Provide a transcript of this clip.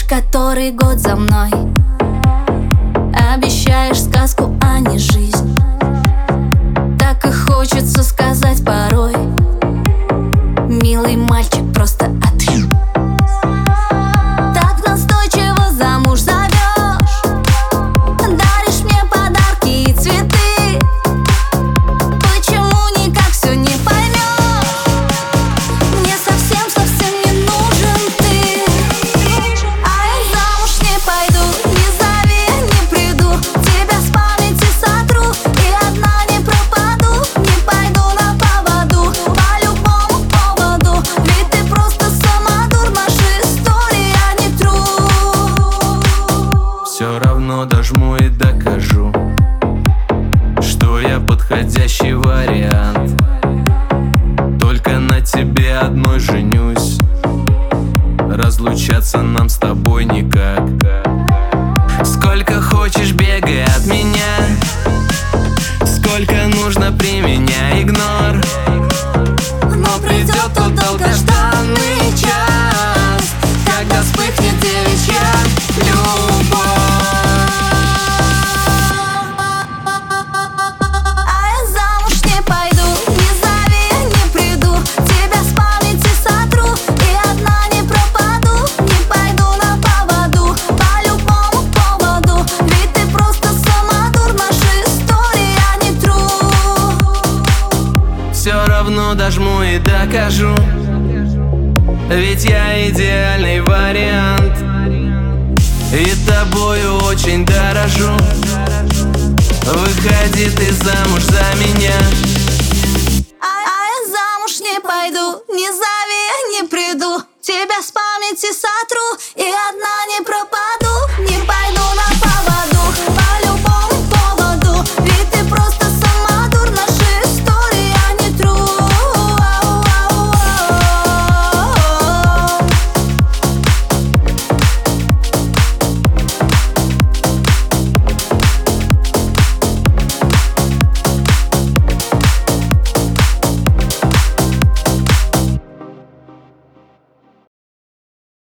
Идешь который год за мной, обещаешь сказку, а не жизнь. Так и хочется сказать порой: милый мальчик, просто отъем. Так настойчиво замуж зовешь, даришь мне подарки и цветы. Почему никак все не поймешь? Мне совсем не нужен ты. А я замуж не пойду, не зови, не приду, тебя с памяти сотру и одна не пропаду. Не пойду на поводу по любому поводу, ведь ты просто самодур, наши истории, а не true. Все равно дожму и докажу, что я подходящий вариант. Только на тебе одной женюсь, разлучаться нам с тобой никак. Сколько хочешь бегай от меня, сколько нужно при меня игнор. Но придет тот долгожданный час, когда вспыхнет девичья любовь. А я замуж не пойду, не зови, не приду, тебя с памяти сотру и одна не пропаду. Не пойду на поводу по любому поводу, ведь ты просто самодур, наши истории, а не true. Все равно дожму и докажу, ведь я идеальный вариант, и тобою очень дорожу. Выходи ты замуж за меня.